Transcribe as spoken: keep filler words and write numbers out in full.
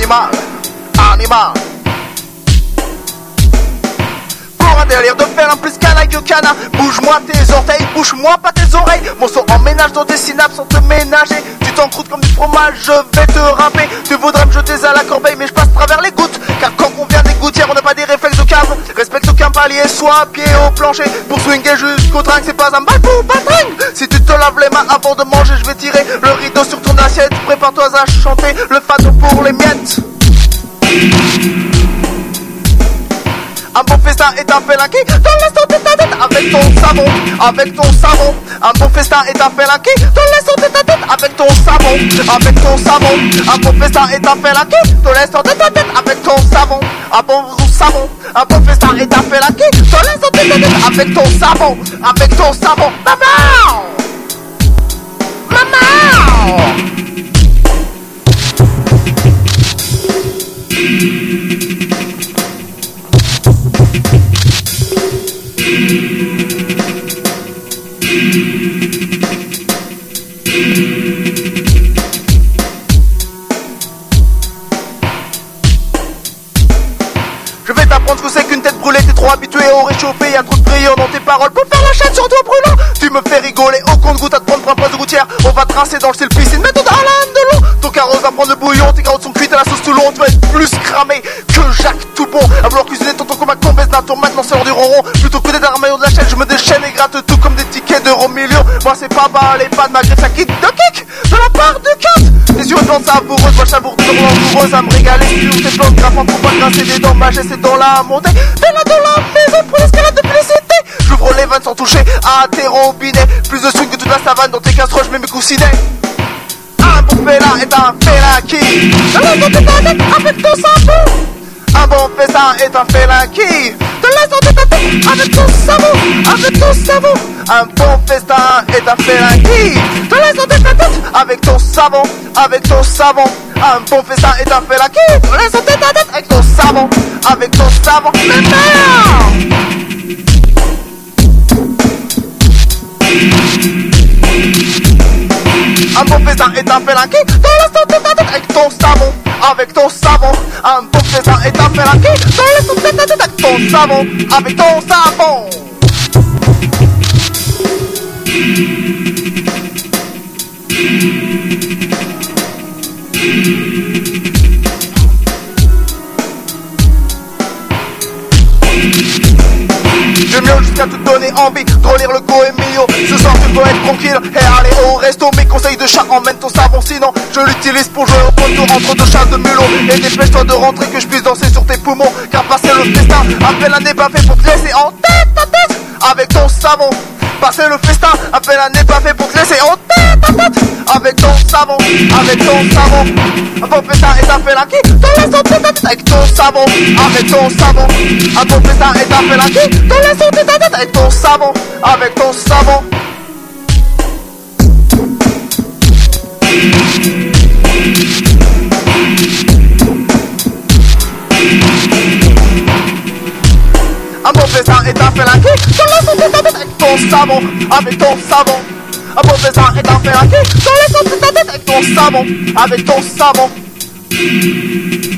animal, animal. Pour un délire de faire un plus canaille que cana. Bouge-moi tes orteils, bouge-moi pas tes oreilles. Mon son emménage dans tes synapses sans te ménager. Tu t'encroutes comme du fromage, je vais te râper. Tu voudrais me jeter à la corbeille mais je passe travers les gouttes. Car quand on vient des gouttières on n'a pas des réflexes de cave. Respecte aucun palier, sois pied au plancher. Pour swinguer jusqu'au trinque c'est pas un bal pour batringue. Si tu te laves les mains avant de manger je vais tirer le rideau sur ton assiette. Prépare-toi à chanter le fado pour les miettes. Un bon festin est un félin qui dans l'instant de ta tête avec ton savon, avec ton savon. Un bon festin est un félin qui dans l'instant de ta tête avec ton savon, avec ton savon. Un bon festin est un félin qui dans l'instant de ta tête avec ton savon, un bon savon. Un bon festin est un félin qui dans l'instant de ta tête avec ton savon, avec ton savon. Maman, maman. Je vais t'apprendre ce que c'est qu'une tête brûlée. T'es trop habitué au réchauffé. Y'a trop de brillant dans tes paroles pour faire la chaîne sur toi brûlant. Tu me fais rigoler au compte-goutte à te prendre pour un poisson de gouttière. On va tracer dans le style piscine. Méthode Alain Delon. Ton carrosse va prendre le bouillon. Tes carottes sont cuites à la sauce Toulon. Tu vas être plus cramé que Jacques Toubon. À vouloir cuisiner tonton comme un combès d'un tour. Maintenant c'est l'heure du ronron. Plutôt que d'être un maillot de la chaîne. Je me déchaîne et gratte tout comme des tickets d'euros millions. Moi c'est pas bas, les pas de ma griffe. Ça quitte de kick de la part de Kat. Tes yeux plantes savoureuses. Moi savoure de langoureuse à me régaler. Sur tes plantes graffant pour pas grincer des dents. Ma c'est dans la montée. T'es là dans la maison pour l'escalade de félicité. J'ouvre les vannes sans toucher à tes robinets. Plus de swing que toute la savane dans tes casseroles, je mets mes coussinets. Un bon félin est un félin qui te laisse dans ta tête avec ton savon. Un bon festin est un félin qui te laisse dans ta tête avec ton savon, avec ton savon. Un bon festin est un félin qui te laisse dans ta tête avec ton savon, avec ton savon. Un bon festin est un félin qui te laisse dans ta tête avec ton savon, avec ton savon. Mais merde! Un bon festin est un félin qui dans l'instant de ta tête avec ton savon, avec ton savon. Un bon festin est un félin qui dans l'instant de ta tête avec ton savon, avec ton savon. Je miaule jusqu'à te donner envie de relire le Goemio. Ce soir tu peux être tranquille et aller au resto. Mes conseils de chat emmène ton savon. Sinon je l'utilise pour jouer au poteau entre deux chats de mulot. Et dépêche-toi de rentrer que je puisse danser sur tes poumons. Car passer le festin appelle un débat fait pour te laisser en tête à tête avec ton savon. Passer le festin appelle un n'est pas fait pour te laisser en tête à tête avec ton savon, avec ton savon. Un bon festin est un félin qui te laisse en tête à tête avec ton savon, avec ton savon. Un bon festin est un félin qui te laisse en tête à tête avec ton savon, avec ton savon. Un bon festin est un félin qui te laisse en tête à tête avec ton savon, avec ton savon. Un bon festin est un félin qui te laisse en tête à tête avec ton savon, avec ton savon.